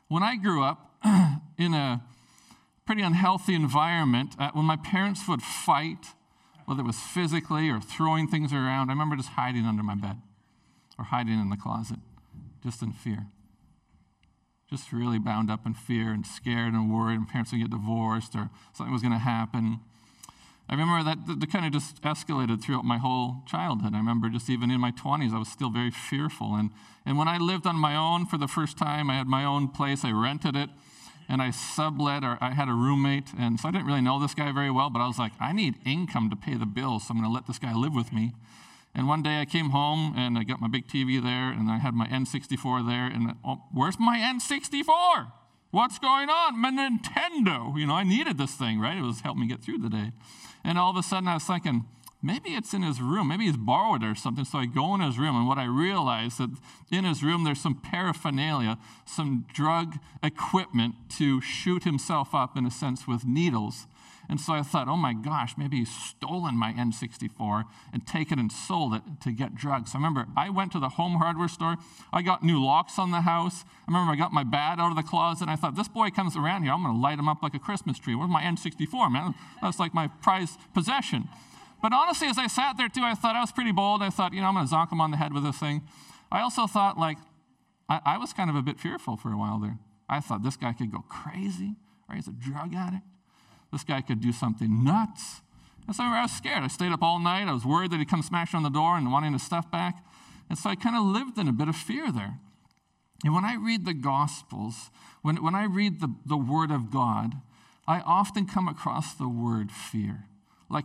When I grew up in a pretty unhealthy environment, when my parents would fight, whether it was physically or throwing things around, I remember just hiding under my bed or hiding in the closet, just in fear. Just really bound up in fear and scared and worried my parents would get divorced or something was going to happen. I remember that kind of just escalated throughout my whole childhood. I remember just even in my 20s, I was still very fearful. And when I lived on my own for the first time, I had my own place, I rented it, and I sublet, or I had a roommate, and so I didn't really know this guy very well, but I was like, I need income to pay the bills, so I'm going to let this guy live with me. And one day I came home, and I got my big TV there, and I had my N64 there, and where's my N64? What's going on? My Nintendo. I needed this thing, right? It was helping me get through the day. And all of a sudden I was thinking, maybe it's in his room. Maybe he's borrowed it or something. So I go in his room, and what I realized that in his room there's some paraphernalia, some drug equipment to shoot himself up, in a sense, with needles. And so I thought, oh my gosh, maybe he's stolen my N64 and taken and sold it to get drugs. So I remember I went to the home hardware store. I got new locks on the house. I remember I got my bat out of the closet, and I thought, this boy comes around here, I'm going to light him up like a Christmas tree. Where's my N64, man? That's like my prized possession. But honestly, as I sat there too, I thought I was pretty bold. I thought, I'm going to zonk him on the head with this thing. I also thought, I was kind of a bit fearful for a while there. I thought this guy could go crazy, right? He's a drug addict. This guy could do something nuts. And so I was scared. I stayed up all night. I was worried that he'd come smashing on the door and wanting his stuff back. And so I kind of lived in a bit of fear there. And when I read the Gospels, when I read the Word of God, I often come across the word fear. Like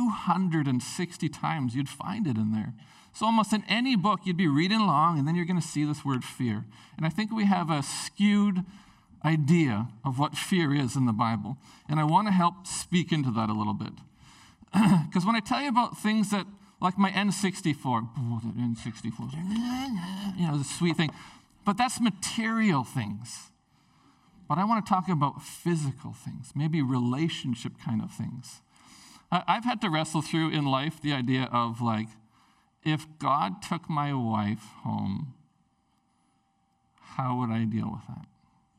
260 times you'd find it in there. So almost in any book you'd be reading along, and then you're going to see this word fear. And I think we have a skewed idea of what fear is in the Bible. And I want to help speak into that a little bit. Because when I tell you about things that, like my N64, that N64, the sweet thing, but that's material things. But I want to talk about physical things, maybe relationship kind of things. I've had to wrestle through in life the idea of, if God took my wife home, how would I deal with that?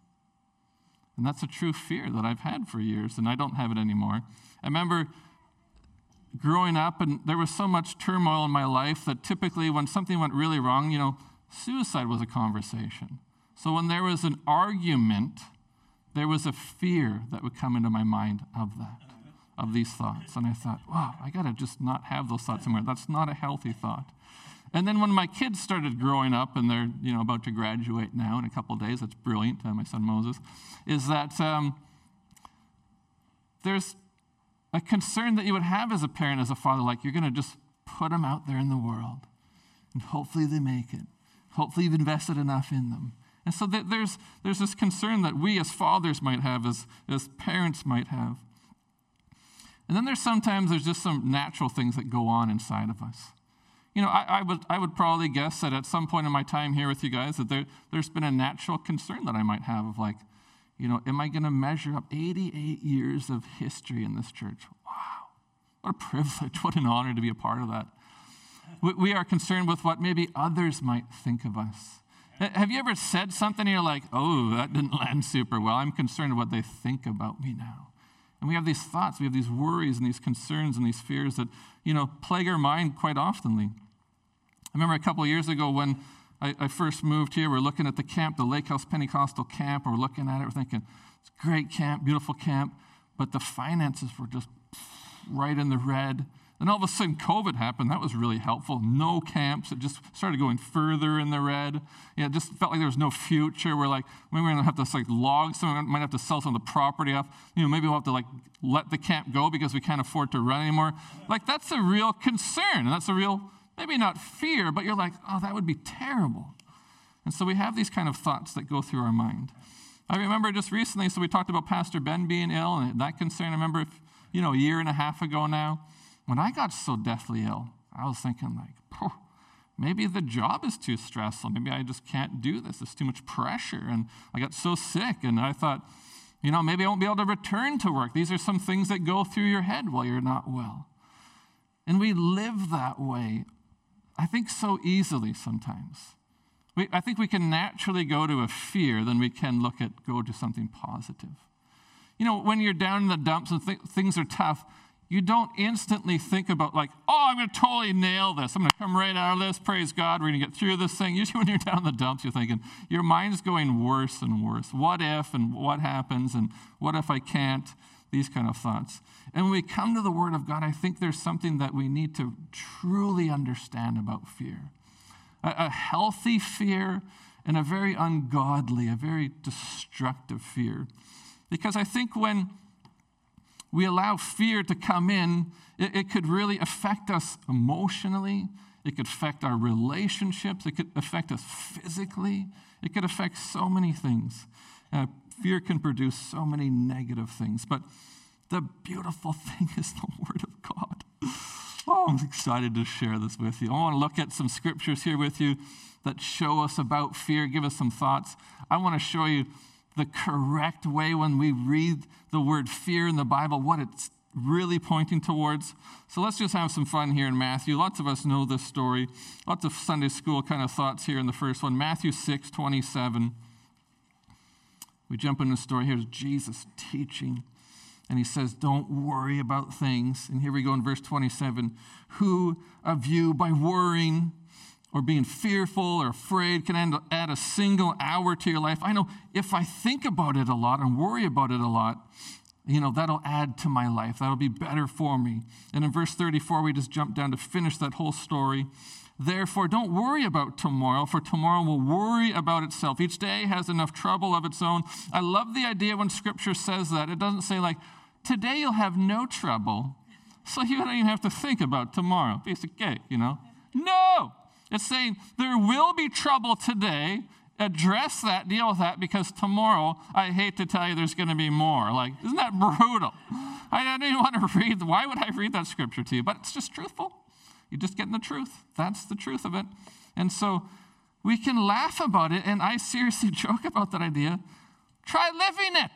And that's a true fear that I've had for years, and I don't have it anymore. I remember growing up, and there was so much turmoil in my life that typically when something went really wrong, suicide was a conversation. So when there was an argument, there was a fear that would come into my mind of that, of these thoughts. And I thought, wow, I got to just not have those thoughts anymore. That's not a healthy thought. And then when my kids started growing up, and they're about to graduate now in a couple of days, that's brilliant, my son Moses, is that there's a concern that you would have as a parent, as a father, you're going to just put them out there in the world, and hopefully they make it. Hopefully you've invested enough in them. And so there's this concern that we as fathers might have, as parents might have. And then there's just some natural things that go on inside of us. I would probably guess that at some point in my time here with you guys that there's been a natural concern that I might have of am I going to measure up 88 years of history in this church? Wow, what a privilege, what an honor to be a part of that. We are concerned with what maybe others might think of us. Have you ever said something and you're like, oh, that didn't land super well. I'm concerned what they think about me now. And we have these thoughts, we have these worries and these concerns and these fears that, plague our mind quite oftenly. I remember a couple of years ago when I first moved here, we're looking at the camp, the Lake House Pentecostal camp, and we're looking at it, we're thinking, it's a great camp, beautiful camp, but the finances were just right in the red. And all of a sudden, COVID happened. That was really helpful. No camps. It just started going further in the red. It just felt like there was no future. We're like, maybe we're going to have to log some. We might have to sell some of the property off. Maybe we'll have to let the camp go because we can't afford to run anymore. That's a real concern. And that's a real, maybe not fear, but you're like, oh, that would be terrible. And so we have these kind of thoughts that go through our mind. I remember just recently, so we talked about Pastor Ben being ill and that concern. I remember, a year and a half ago now, when I got so deathly ill, I was thinking maybe the job is too stressful. Maybe I just can't do this. It's too much pressure. And I got so sick, and I thought, maybe I won't be able to return to work. These are some things that go through your head while you're not well. And we live that way, I think, so easily sometimes. I think we can naturally go to a fear than we can go to something positive. You know, when you're down in the dumps and things are tough, you don't instantly think about like, oh, I'm going to totally nail this. I'm going to come right out of this. Praise God. We're going to get through this thing. Usually when you're down in the dumps, you're thinking, your mind's going worse and worse. What if and what happens and what if I can't? These kind of thoughts. And when we come to the Word of God, I think there's something that we need to truly understand about fear. A healthy fear and a very ungodly, a very destructive fear. Because I think when we allow fear to come in, it could really affect us emotionally. It could affect our relationships. It could affect us physically. It could affect so many things. Fear can produce so many negative things. But the beautiful thing is the Word of God. Oh, I'm excited to share this with you. I want to look at some scriptures here with you that show us about fear, give us some thoughts. I want to show you the correct way when we read the word fear in the Bible, what it's really pointing towards. So let's just have some fun here in Matthew. Lots of us know this story. Lots of Sunday school kind of thoughts here in the first one. Matthew 6:27. We jump into the story. Here's Jesus teaching. And he says, don't worry about things. And here we go in verse 27. Who of you, by worrying or being fearful or afraid, can add a single hour to your life? I know if I think about it a lot and worry about it a lot, that'll add to my life. That'll be better for me. And in verse 34, we just jump down to finish that whole story. Therefore, don't worry about tomorrow, for tomorrow will worry about itself. Each day has enough trouble of its own. I love the idea when Scripture says that. It doesn't say like, today you'll have no trouble, so you don't even have to think about tomorrow. Piece of cake, No! It's saying there will be trouble today. Address that, deal with that, because tomorrow, I hate to tell you, there's going to be more. Like, isn't that brutal? I don't even want to read. Why would I read that scripture to you? But it's just truthful. You're just getting the truth. That's the truth of it. And so we can laugh about it, and I seriously joke about that idea. Try living it.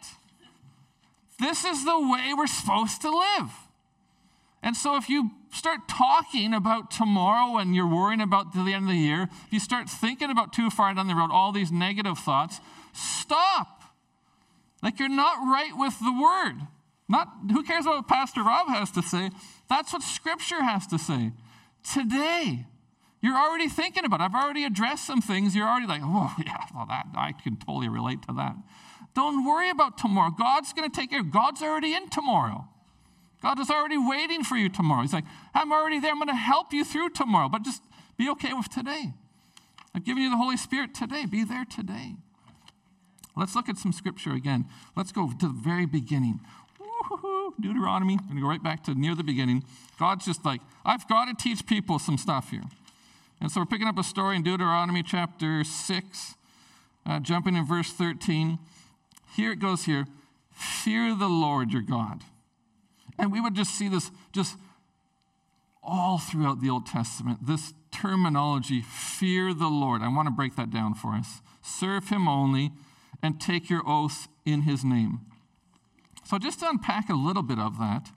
This is the way we're supposed to live. And so if you start talking about tomorrow and you're worrying about to the end of the year, if you start thinking about too far down the road, all these negative thoughts, stop. Like you're not right with the Word. Who cares what Pastor Rob has to say? That's what Scripture has to say. Today, you're already thinking about it. I've already addressed some things. You're already like, oh, yeah, well, that I can totally relate to that. Don't worry about tomorrow. God's going to take care of it. God's already in tomorrow. God is already waiting for you tomorrow. He's like, I'm already there. I'm going to help you through tomorrow, but just be okay with today. I've given you the Holy Spirit today. Be there today. Let's look at some scripture again. Let's go to the very beginning. Woo-hoo-hoo. Deuteronomy. I'm going to go right back to near the beginning. God's just like, I've got to teach people some stuff here. And so we're picking up a story in Deuteronomy chapter 6, jumping in verse 13. Here it goes here. Fear the Lord your God. And we would just see this just all throughout the Old Testament, this terminology, fear the Lord. I want to break that down for us. Serve him only and take your oaths in his name. So just to unpack a little bit of that.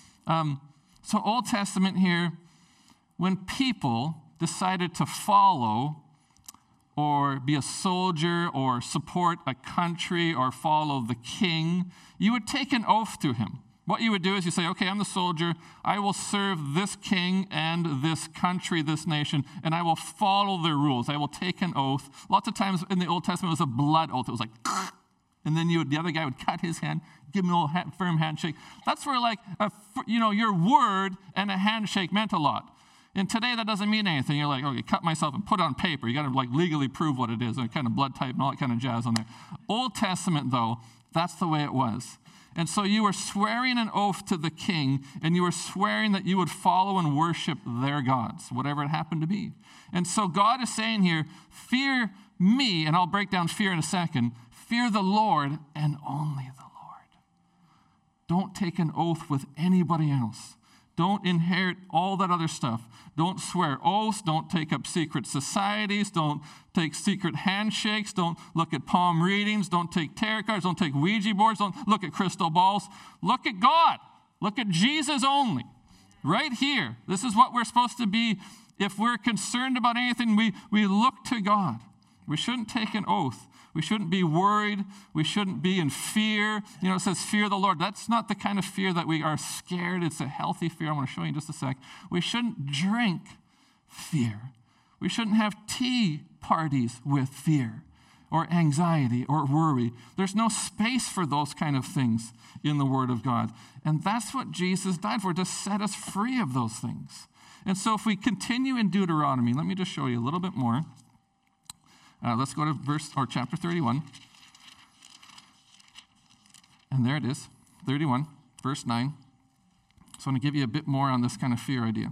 So Old Testament here, when people decided to follow or be a soldier or support a country or follow the king, you would take an oath to him. What you would do is you say, okay, I'm the soldier. I will serve this king and this country, this nation, and I will follow their rules. I will take an oath. Lots of times in the Old Testament, it was a blood oath. It was like, and then the other guy would cut his hand, give him a little firm handshake. That's where your word and a handshake meant a lot. And today that doesn't mean anything. You're like, okay, cut myself and put it on paper. You got to legally prove what it is, and kind of blood type and all that kind of jazz on there. Old Testament, though, that's the way it was. And so you were swearing an oath to the king, and you were swearing that you would follow and worship their gods, whatever it happened to be. And so God is saying here, fear me, and I'll break down fear in a second. Fear the Lord and only the Lord. Don't take an oath with anybody else. Don't inherit all that other stuff. Don't swear oaths. Don't take up secret societies. Don't take secret handshakes. Don't look at palm readings. Don't take tarot cards. Don't take Ouija boards. Don't look at crystal balls. Look at God. Look at Jesus only. Right here. This is what we're supposed to be. If we're concerned about anything, we look to God. We shouldn't take an oath. We shouldn't be worried. We shouldn't be in fear. It says fear the Lord. That's not the kind of fear that we are scared. It's a healthy fear. I want to show you in just a sec. We shouldn't drink fear. We shouldn't have tea parties with fear or anxiety or worry. There's no space for those kind of things in the Word of God. And that's what Jesus died for, to set us free of those things. And so if we continue in Deuteronomy, let me just show you a little bit more. Let's go to chapter 31. And there it is, 31, verse 9. So I'm going to give you a bit more on this kind of fear idea.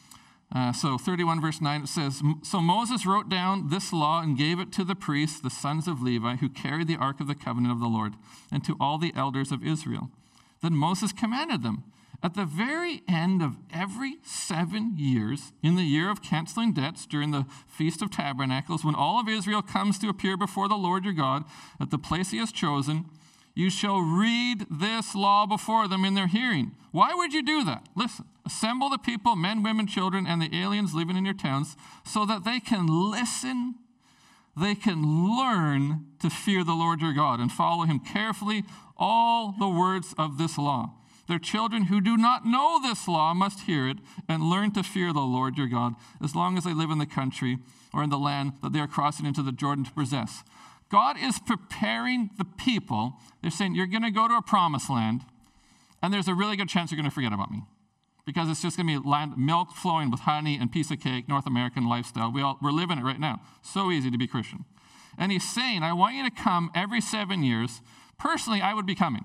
So 31 verse 9, it says, So Moses wrote down this law and gave it to the priests, the sons of Levi, who carried the ark of the covenant of the Lord, and to all the elders of Israel. Then Moses commanded them, at the very end of every 7 years, in the year of canceling debts during the Feast of Tabernacles, when all of Israel comes to appear before the Lord your God at the place he has chosen, you shall read this law before them in their hearing. Why would you do that? Listen, assemble the people, men, women, children, and the aliens living in your towns, so that they can listen, they can learn to fear the Lord your God and follow him carefully, all the words of this law. Their children who do not know this law must hear it and learn to fear the Lord your God as long as they live in the country or in the land that they are crossing into the Jordan to possess. God is preparing the people. They're saying, you're going to go to a promised land, and there's a really good chance you're going to forget about me, because it's just going to be land, milk flowing with honey and piece of cake, North American lifestyle. We're living it right now. So easy to be Christian. And he's saying, I want you to come every 7 years. Personally, I would be coming.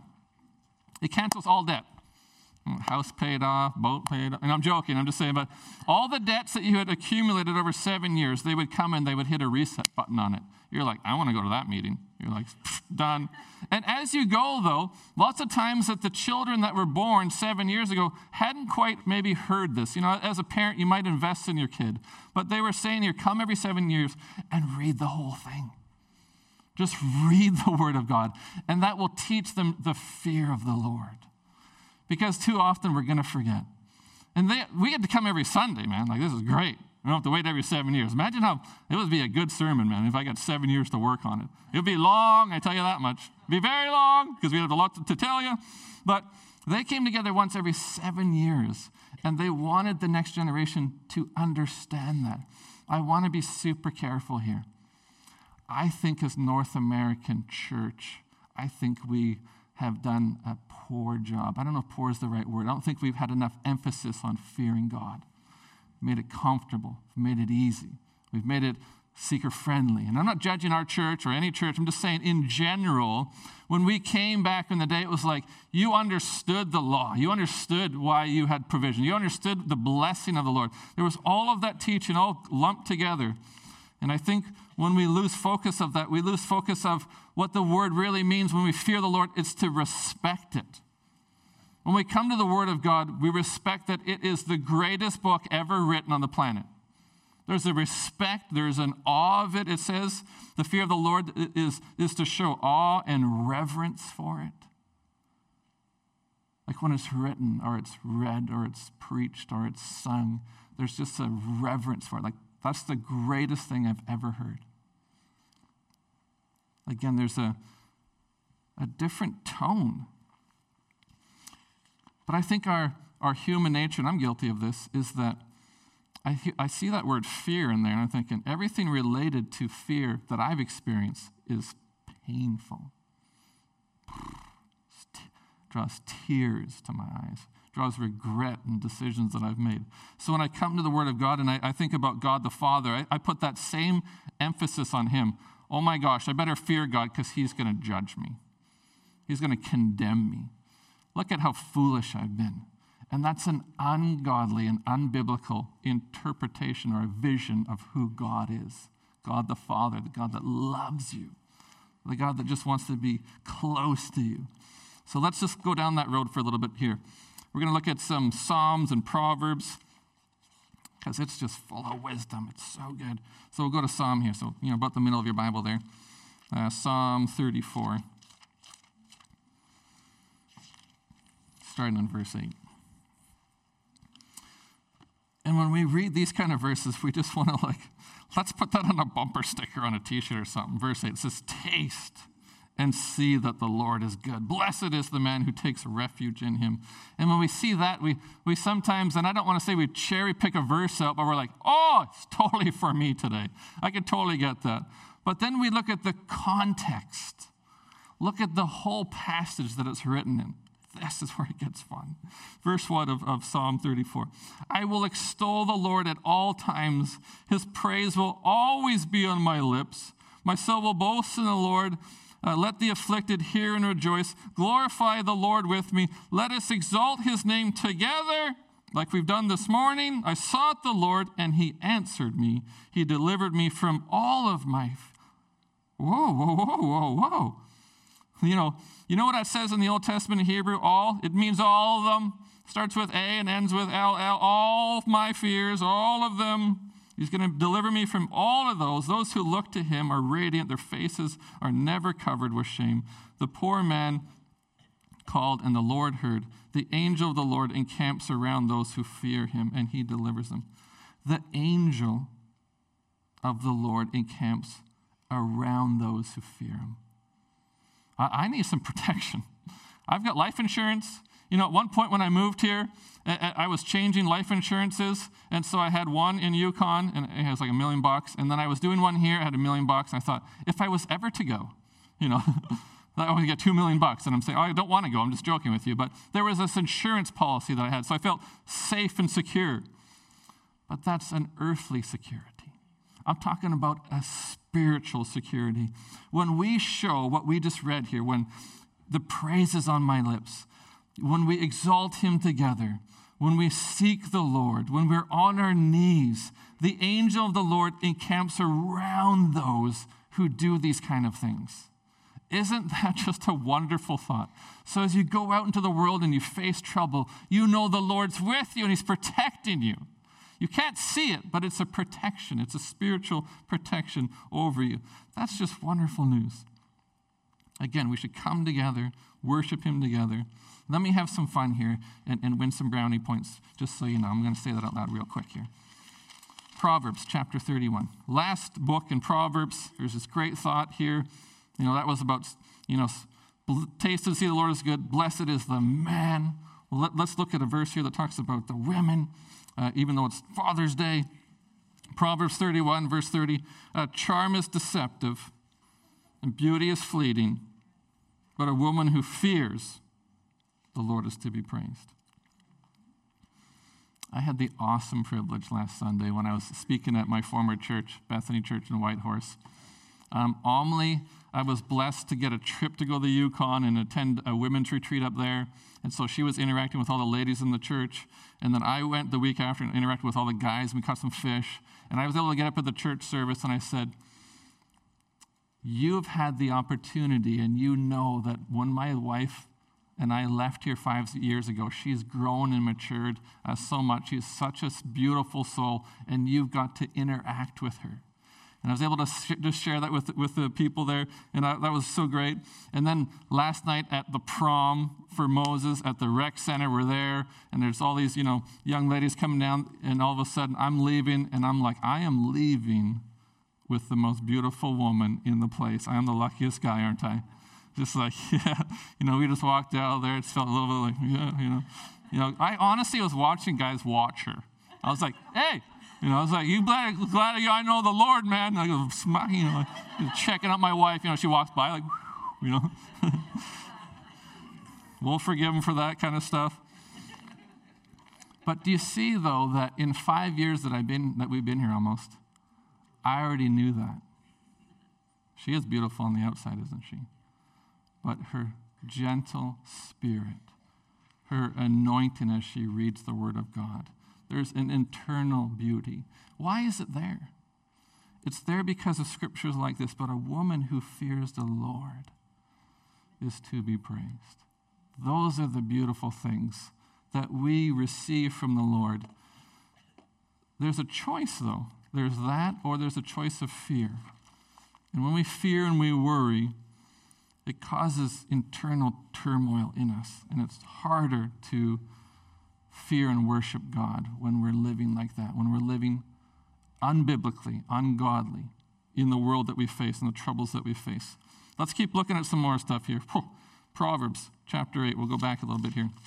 It cancels all debt. House paid off, boat paid off. And I'm joking, I'm just saying, but all the debts that you had accumulated over 7 years, they would come and they would hit a reset button on it. You're like, I want to go to that meeting. You're like, done. And as you go, though, lots of times that the children that were born 7 years ago hadn't quite maybe heard this. As a parent, you might invest in your kid. But they were saying here, come every 7 years and read the whole thing. Just read the Word of God. And that will teach them the fear of the Lord. Because too often we're going to forget. And we get to come every Sunday, man. Like, this is great. We don't have to wait every 7 years. Imagine how it would be a good sermon, man, if I got 7 years to work on it. It would be long, I tell you that much. It would be very long, because we have a lot to tell you. But they came together once every 7 years, and they wanted the next generation to understand that. I want to be super careful here. I think as North American church, I think we have done a poor job. I don't know if poor is the right word. I don't think we've had enough emphasis on fearing God. We've made it comfortable. We've made it easy. We've made it seeker-friendly. And I'm not judging our church or any church. I'm just saying in general, when we came back in the day, it was like you understood the law. You understood why you had provision. You understood the blessing of the Lord. There was all of that teaching all lumped together. And I think when we lose focus of that, we lose focus of what the word really means when we fear the Lord. It's to respect it. When we come to the Word of God, we respect that it is the greatest book ever written on the planet. There's a respect, there's an awe of it. It says the fear of the Lord is to show awe and reverence for it. Like when it's written or it's read or it's preached or it's sung, there's just a reverence for it. Like, that's the greatest thing I've ever heard. Again, there's a different tone. But I think our human nature, and I'm guilty of this, is that I see that word fear in there, and I'm thinking everything related to fear that I've experienced is painful. Draws tears to my eyes. Draws regret in decisions that I've made. So when I come to the Word of God and I think about God the Father, I put that same emphasis on Him. Oh my gosh, I better fear God because He's going to judge me. He's going to condemn me. Look at how foolish I've been. And that's an ungodly and unbiblical interpretation or a vision of who God is. God the Father, the God that loves you, the God that just wants to be close to you. So let's just go down that road for a little bit here. We're going to look at some Psalms and Proverbs because it's just full of wisdom. It's so good. So we'll go to Psalm here. So, about the middle of your Bible there. Psalm 34. Starting on verse 8. And when we read these kind of verses, we just want to Let's put that on a bumper sticker on a t-shirt or something. Verse 8, it says, taste and see that the Lord is good. Blessed is the man who takes refuge in him. And when we see that, we sometimes, and I don't want to say we cherry pick a verse out, but we're like, oh, it's totally for me today. I can totally get that. But then we look at the context. Look at the whole passage that it's written in. This is where it gets fun. Verse 1 of Psalm 34. I will extol the Lord at all times. His praise will always be on my lips. My soul will boast in the Lord. Let the afflicted hear and rejoice. Glorify the Lord with me. Let us exalt his name together, like we've done this morning. I sought the Lord, and he answered me. He delivered me from all of my... Whoa, whoa, whoa, whoa, whoa. You know what that says in the Old Testament in Hebrew? All? It means all of them. Starts with A and ends with L. All of my fears, all of them. He's going to deliver me from all of those. Those who look to him are radiant. Their faces are never covered with shame. The poor man called, and the Lord heard. The angel of the Lord encamps around those who fear him, and he delivers them. The angel of the Lord encamps around those who fear him. I need some protection. I've got life insurance. At one point when I moved here, I was changing life insurances, and so I had one in Yukon, and it was like $1 million, and then I was doing one here, I had $1 million, and I thought, if I was ever to go, I would get $2 million, and I'm saying, oh, I don't want to go, I'm just joking with you, but there was this insurance policy that I had, so I felt safe and secure. But that's an earthly security. I'm talking about a spiritual security. When we show what we just read here, when the praise is on my lips, when we exalt him together, when we seek the Lord, when we're on our knees, the angel of the Lord encamps around those who do these kind of things. Isn't that just a wonderful thought? So as you go out into the world and you face trouble, you know the Lord's with you and he's protecting you. You can't see it, but it's a protection. It's a spiritual protection over you. That's just wonderful news. Again, we should come together, worship him together. Let me have some fun here and win some brownie points, just so you know. I'm going to say that out loud real quick here. Proverbs chapter 31. Last book in Proverbs. There's this great thought here. That was about, taste and see the Lord is good. Blessed is the man. Well, let's look at a verse here that talks about the women. Even though it's Father's Day. Proverbs 31, verse 30, charm is deceptive and beauty is fleeting, but a woman who fears the Lord is to be praised. I had the awesome privilege last Sunday when I was speaking at my former church, Bethany Church in Whitehorse. I was blessed to get a trip to go to the Yukon and attend a women's retreat up there. And so she was interacting with all the ladies in the church. And then I went the week after and interacted with all the guys. We caught some fish. And I was able to get up at the church service and I said, you've had the opportunity and you know that when my wife and I left here 5 years ago, she's grown and matured so much. She's such a beautiful soul and you've got to interact with her. And I was able to just share that with the people there, and that was so great. And then last night at the prom for Moses at the rec center, we're there, and there's all these, young ladies coming down, and all of a sudden I'm leaving, and I'm like, I am leaving with the most beautiful woman in the place. I am the luckiest guy, aren't I? Just like, yeah, we just walked out there. It felt a little bit like, yeah, I honestly was watching guys watch her. I was like, hey. I was like, you glad I know the Lord, man. I go, checking out my wife. She walks by, like, We'll forgive him for that kind of stuff. But do you see, though, that in 5 years that we've been here almost, I already knew that. She is beautiful on the outside, isn't she? But her gentle spirit, her anointing as she reads the Word of God, there's an internal beauty. Why is it there? It's there because of scriptures like this, but a woman who fears the Lord is to be praised. Those are the beautiful things that we receive from the Lord. There's a choice, though. There's that, or there's a choice of fear. And when we fear and we worry, it causes internal turmoil in us, and it's harder to fear and worship God when we're living like that, when we're living unbiblically, ungodly in the world that we face and the troubles that we face. Let's keep looking at some more stuff here. Proverbs chapter 8. We'll go back a little bit here.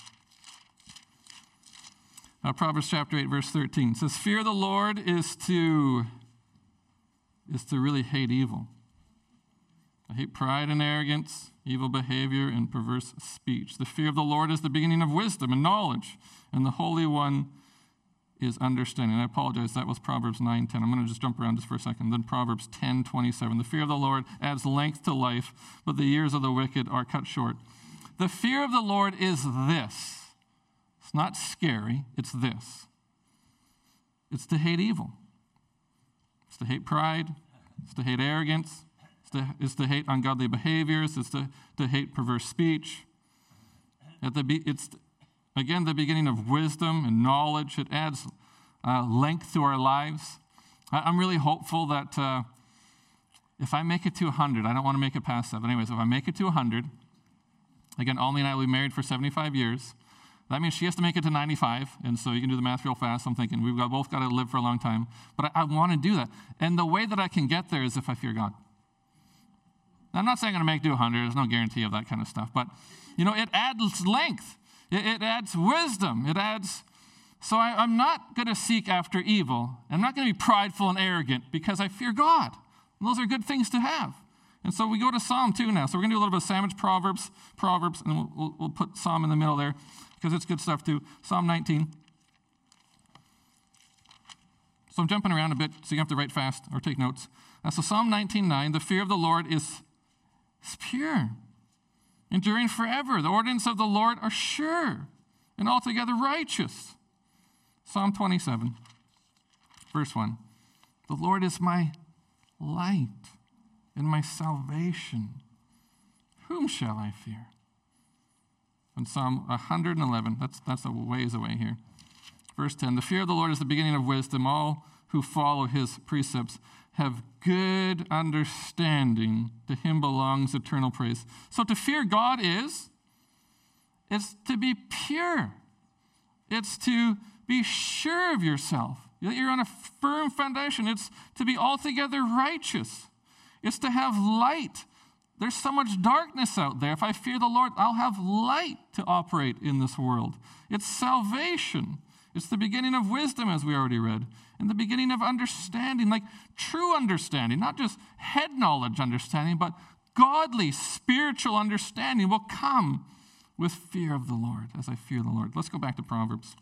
Proverbs chapter 8, verse 13 says, fear of the Lord is to really hate evil. I hate pride and arrogance, evil behavior, and perverse speech. The fear of the Lord is the beginning of wisdom and knowledge, and the Holy One is understanding. I apologize, that was Proverbs 9:10. I'm going to just jump around just for a second. Then Proverbs 10:27. The fear of the Lord adds length to life, but the years of the wicked are cut short. The fear of the Lord is this. It's not scary, it's this. It's to hate evil. It's to hate pride. It's to hate arrogance. It's to hate ungodly behaviors. It's to hate perverse speech. It's, again, the beginning of wisdom and knowledge. It adds length to our lives. I'm really hopeful that if I make it to 100, I don't want to make it past that, but anyways, if I make it to 100, again, Almy and I will be married for 75 years. That means she has to make it to 95, and so you can do the math real fast. I'm thinking we've both got to live for a long time. But I want to do that. And the way that I can get there is if I fear God. Now, I'm not saying I'm going to make it to 100. There's no guarantee of that kind of stuff. But, it adds length. It adds wisdom. It adds... So I'm not going to seek after evil. I'm not going to be prideful and arrogant because I fear God. And those are good things to have. And so we go to Psalm 2 now. So we're going to do a little bit of sandwich Proverbs, and we'll put Psalm in the middle there because it's good stuff too. Psalm 19. So I'm jumping around a bit so you have to write fast or take notes. So Psalm 19:9, the fear of the Lord is pure, enduring forever. The ordinances of the Lord are sure and altogether righteous. Psalm 27, verse 1. The Lord is my light and my salvation. Whom shall I fear? And Psalm 111, that's a ways away here. Verse 10, the fear of the Lord is the beginning of wisdom. All who follow his precepts have good understanding. To him belongs eternal praise. So to fear God is to be pure. It's to be sure of yourself, that you're on a firm foundation. It's to be altogether righteous. It's to have light. There's so much darkness out there. If I fear the Lord, I'll have light to operate in this world. It's salvation. It's the beginning of wisdom, as we already read, and the beginning of understanding, like true understanding, not just head knowledge understanding, but godly, spiritual understanding will come with fear of the Lord, as I fear the Lord. Let's go back to Proverbs.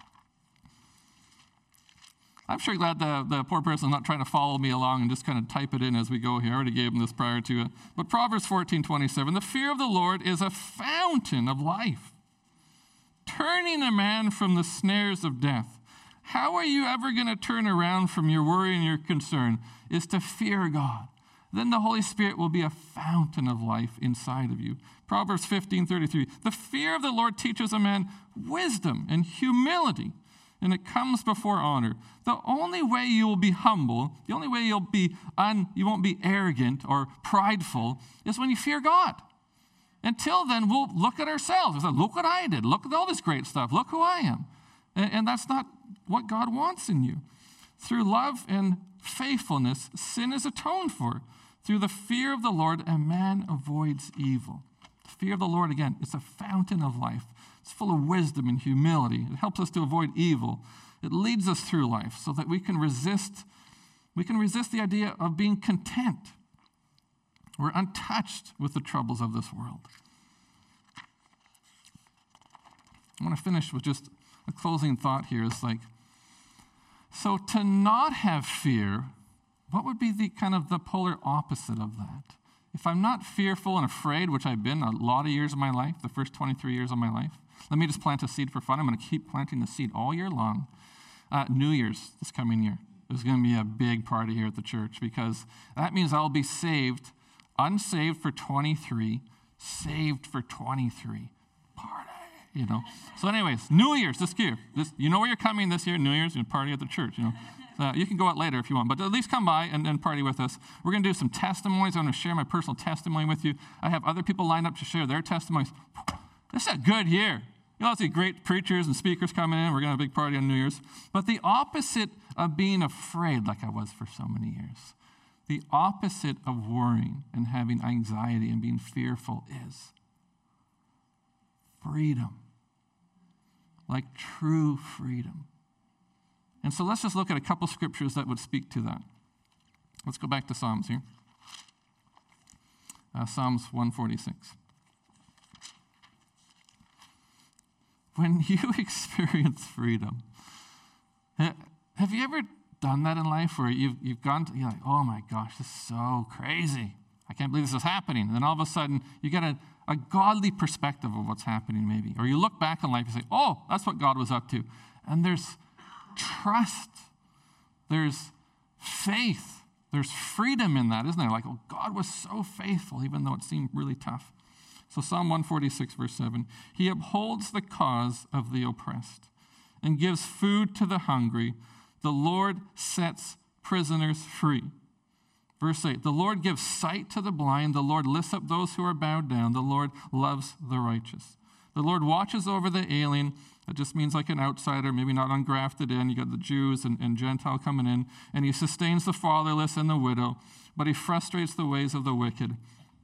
I'm sure glad the poor person is not trying to follow me along and just kind of type it in as we go here. I already gave him this prior to it. But Proverbs 14:27, the fear of the Lord is a fountain of life, turning a man from the snares of death. How are you ever going to turn around from your worry and your concern? Is to fear God. Then the Holy Spirit will be a fountain of life inside of you. Proverbs 15:33, the fear of the Lord teaches a man wisdom and humility, and it comes before honor. The only way you will be humble, the only way you won't be arrogant or prideful is when you fear God. Until then, we'll look at ourselves and say, look what I did. Look at all this great stuff. Look who I am. And that's not what God wants in you. Through love and faithfulness, sin is atoned for. Through the fear of the Lord, a man avoids evil. The fear of the Lord, again, it's a fountain of life. It's full of wisdom and humility. It helps us to avoid evil. It leads us through life so that we can resist the idea of being content. We're untouched with the troubles of this world. I want to finish with just a closing thought here. It's like, so to not have fear, what would be the kind of the polar opposite of that? If I'm not fearful and afraid, which I've been a lot of years of my life, the first 23 years of my life, let me just plant a seed for fun. I'm going to keep planting the seed all year long. New Year's this coming year. There's going to be a big party here at the church because that means I'll be saved, unsaved for 23, saved for 23. Party, So anyways, New Year's this year. You know where you're coming this year, New Year's, and party at the church, you can go out later if you want, but at least come by and party with us. We're going to do some testimonies. I'm going to share my personal testimony with you. I have other people lined up to share their testimonies. This is a good year. You'll see great preachers and speakers coming in. We're going to have a big party on New Year's. But the opposite of being afraid like I was for so many years. The opposite of worrying and having anxiety and being fearful is freedom, like true freedom. And so let's just look at a couple scriptures that would speak to that. Let's go back to Psalms here. Psalms 146. When you experience freedom, have you ever done that in life where you've gone to, you're like, oh my gosh, this is so crazy. I can't believe this is happening. And then all of a sudden, you get a godly perspective of what's happening maybe. Or you look back on life and say, oh, that's what God was up to. And there's trust. There's faith. There's freedom in that, isn't there? Like, oh, God was so faithful, even though it seemed really tough. So Psalm 146, verse 7, he upholds the cause of the oppressed and gives food to the hungry. The Lord sets prisoners free. Verse 8, the Lord gives sight to the blind. The Lord lifts up those who are bowed down. The Lord loves the righteous. The Lord watches over the alien. That just means like an outsider, maybe not ungrafted in. You got the Jews and Gentile coming in. And he sustains the fatherless and the widow, but he frustrates the ways of the wicked.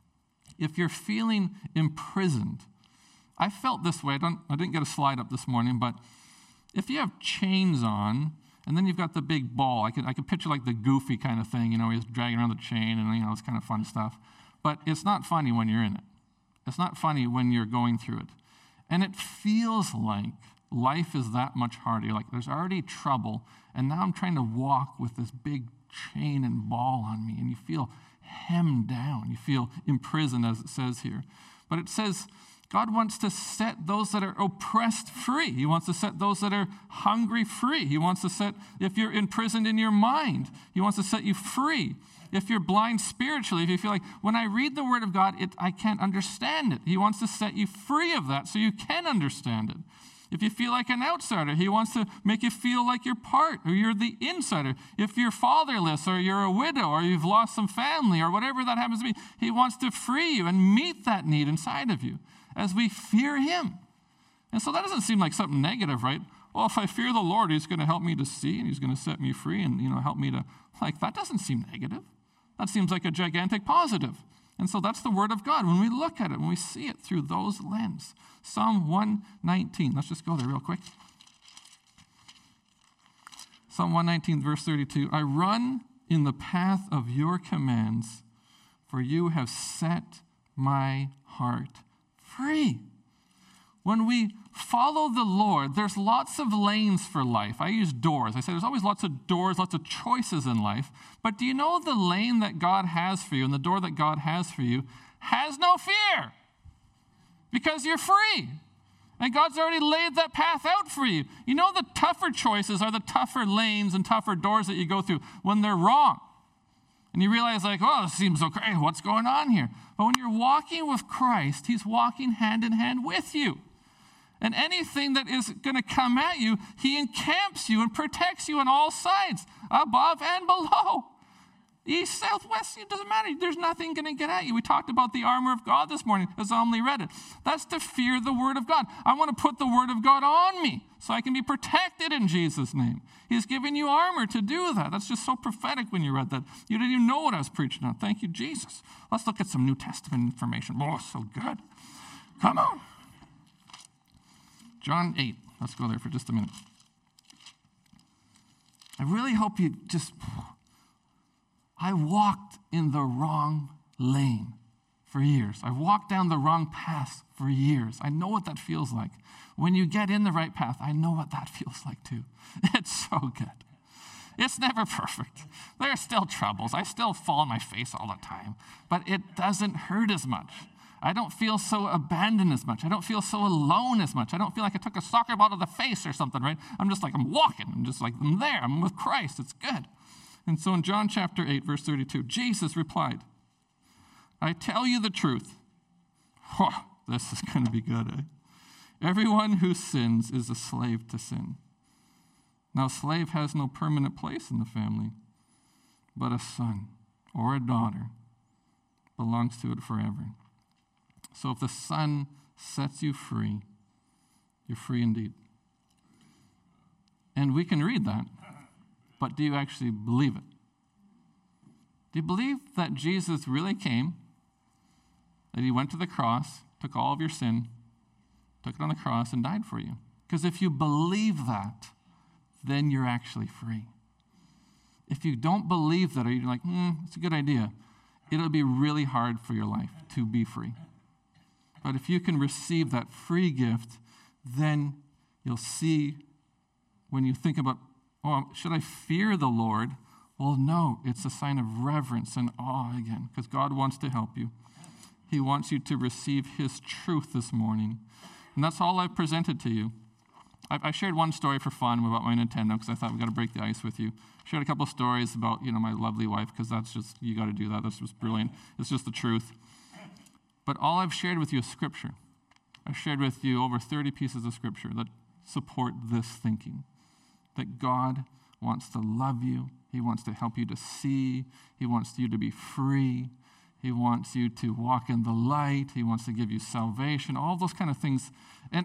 If you're feeling imprisoned, I felt this way. I didn't get a slide up this morning, but if you have chains on, and then you've got the big ball, I could picture like the Goofy kind of thing, he's dragging around the chain, and it's kind of fun stuff. But it's not funny when you're in it. It's not funny when you're going through it. And it feels like life is that much harder. You're like, there's already trouble, and now I'm trying to walk with this big chain and ball on me, and you feel hemmed down. You feel imprisoned, as it says here. But it says God wants to set those that are oppressed free. He wants to set those that are hungry free. He wants to set, if you're imprisoned in your mind, he wants to set you free. If you're blind spiritually, if you feel like, when I read the word of God, I can't understand it. He wants to set you free of that so you can understand it. If you feel like an outsider, he wants to make you feel like you're part or you're the insider. If you're fatherless or you're a widow or you've lost some family or whatever that happens to be, he wants to free you and meet that need inside of you as we fear him. And so that doesn't seem like something negative, right? Well, if I fear the Lord, he's going to help me to see and he's going to set me free and, help me to, that doesn't seem negative. That seems like a gigantic positive. And so that's the word of God. When we look at it, when we see it through those lenses. Psalm 119. Let's just go there real quick. Psalm 119, verse 32. I run in the path of your commands, for you have set my heart free. When we follow the Lord, there's lots of lanes for life. I use doors. I say there's always lots of doors, lots of choices in life. But do you know the lane that God has for you and the door that God has for you has no fear? Because you're free. And God's already laid that path out for you. You know the tougher choices are the tougher lanes and tougher doors that you go through when they're wrong. And you realize this seems so crazy. What's going on here? But when you're walking with Christ, he's walking hand in hand with you. And anything that is going to come at you, he encamps you and protects you on all sides, above and below. East, south, west, it doesn't matter. There's nothing going to get at you. We talked about the armor of God this morning as Omni read it. That's to fear the word of God. I want to put the word of God on me so I can be protected in Jesus' name. He's given you armor to do that. That's just so prophetic when you read that. You didn't even know what I was preaching on. Thank you, Jesus. Let's look at some New Testament information. Oh, so good. Come on. John 8. Let's go there for just a minute. I really hope you I walked in the wrong lane for years. I walked down the wrong path for years. I know what that feels like. When you get in the right path, I know what that feels like too. It's so good. It's never perfect. There are still troubles. I still fall on my face all the time, but it doesn't hurt as much. I don't feel so abandoned as much. I don't feel so alone as much. I don't feel like I took a soccer ball to the face or something, right? I'm just like, I'm walking. I'm there. I'm with Christ. It's good. And so in John chapter 8, verse 32, Jesus replied, I tell you the truth. This is going to be good, eh? Everyone who sins is a slave to sin. Now, a slave has no permanent place in the family, but a son or a daughter belongs to it forever. So if the Son sets you free, you're free indeed. And we can read that. but do you actually believe it? Do you believe that Jesus really came, that he went to the cross, took all of your sin, took it on the cross, and died for you? Because if you believe that, then you're actually free. If you don't believe that, or you're like, it's a good idea, it'll be really hard for your life to be free. But if you can receive that free gift, then you'll see when you think about, should I fear the Lord? Well, no, it's a sign of reverence and awe again, because God wants to help you. He wants you to receive his truth this morning. And that's all I've presented to you. I shared one story for fun about my Nintendo, because I thought we got to break the ice with you. Shared a couple of stories about, my lovely wife, because that's just, you got to do that. That's just brilliant. It's just the truth. But all I've shared with you is Scripture. I've shared with you over 30 pieces of Scripture that support this thinking, that God wants to love you. He wants to help you to see. He wants you to be free. He wants you to walk in the light. He wants to give you salvation, all those kind of things. And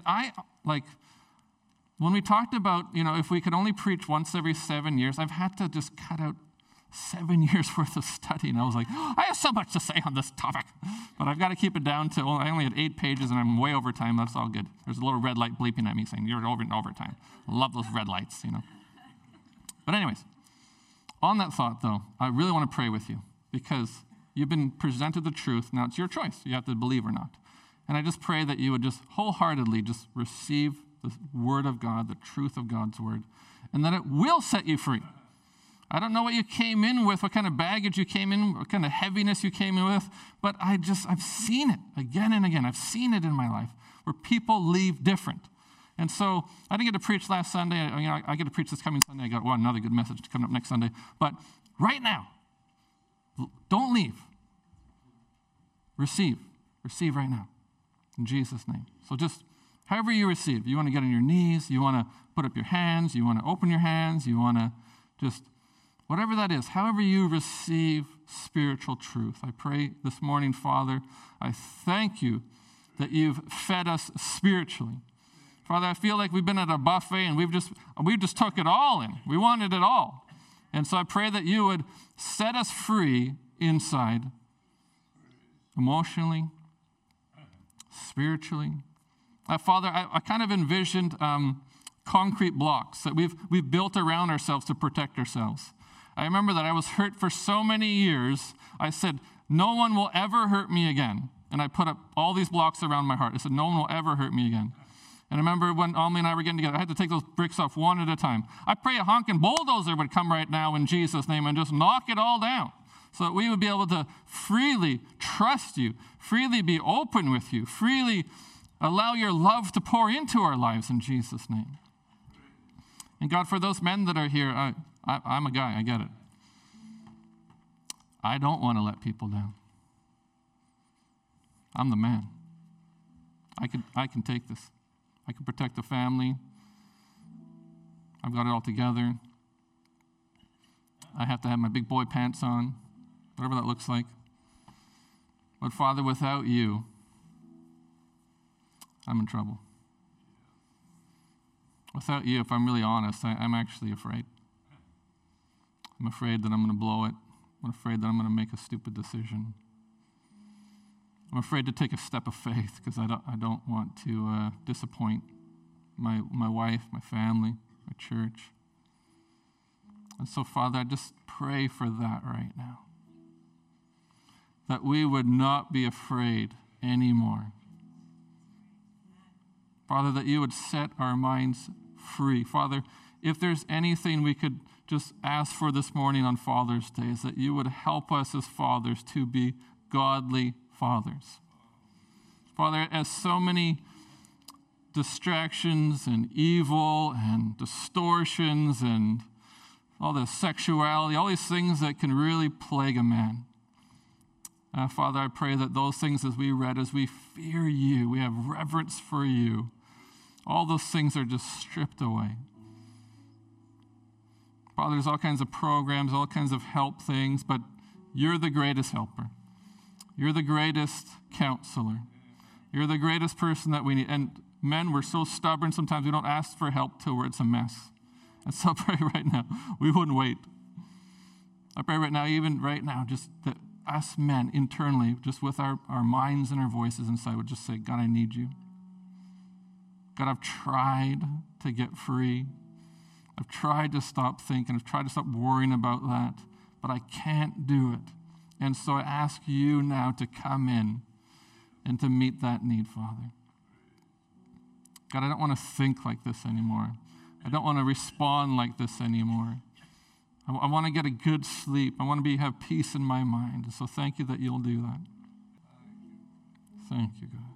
when we talked about, if we could only preach once every 7 years, I've had to just cut out 7 years worth of study. And I was like, I have so much to say on this topic. But I've got to keep it down to, I only had 8 pages and I'm way over time. That's all good. There's a little red light bleeping at me saying, you're over and over time. I love those red lights, But anyways, on that thought, though, I really want to pray with you because you've been presented the truth. Now it's your choice. You have to believe or not. And I just pray that you would just wholeheartedly just receive the word of God, the truth of God's word, and that it will set you free. I don't know what you came in with, what kind of baggage you came in, what kind of heaviness you came in with, but I've seen it again and again. I've seen it in my life where people leave different. And so I didn't get to preach last Sunday. I get to preach this coming Sunday. I got another good message coming up next Sunday. But right now, don't leave. Receive. Receive right now. In Jesus' name. So just however you receive. You want to get on your knees. You want to put up your hands. You want to open your hands. You want to just, whatever that is, however you receive spiritual truth. I pray this morning, Father, I thank you that you've fed us spiritually. Father, I feel like we've been at a buffet and we've just took it all in. We wanted it all. And so I pray that you would set us free inside, emotionally, spiritually. Father, I kind of envisioned concrete blocks that we've built around ourselves to protect ourselves. I remember that I was hurt for so many years. I said, no one will ever hurt me again. And I put up all these blocks around my heart. I said, no one will ever hurt me again. And I remember when Almi and I were getting together, I had to take those bricks off one at a time. I pray a honking bulldozer would come right now in Jesus' name and just knock it all down so that we would be able to freely trust you, freely be open with you, freely allow your love to pour into our lives in Jesus' name. And God, for those men that are here, I'm a guy, I get it. I don't want to let people down. I'm the man. I can take this. I can protect the family. I've got it all together. I have to have my big boy pants on, whatever that looks like. But Father, without you, I'm in trouble. Without you, if I'm really honest, I'm actually afraid. I'm afraid that I'm going to blow it. I'm afraid that I'm going to make a stupid decision. I'm afraid to take a step of faith because I don't want to disappoint my wife, my family, my church. And so, Father, I just pray for that right now. That we would not be afraid anymore. Father, that you would set our minds free. Father, if there's anything we could just ask for this morning on Father's Day, is that you would help us as fathers to be godly fathers. Father, as so many distractions and evil and distortions and all the sexuality, all these things that can really plague a man. Father, I pray that those things as we read, as we fear you, we have reverence for you, all those things are just stripped away. Father, there's all kinds of programs, all kinds of help things, but you're the greatest helper. You're the greatest counselor. You're the greatest person that we need. And men, we're so stubborn sometimes we don't ask for help till it's a mess. And so I pray right now, we wouldn't wait. I pray right now, even right now, just that us men internally, just with our minds and our voices inside, would just say, God, I need you. God, I've tried to get free. I've tried to stop thinking. I've tried to stop worrying about that, but I can't do it. And so I ask you now to come in and to meet that need, Father. God, I don't want to think like this anymore. I don't want to respond like this anymore. I want to get a good sleep. I want to have peace in my mind. So thank you that you'll do that. Thank you, God.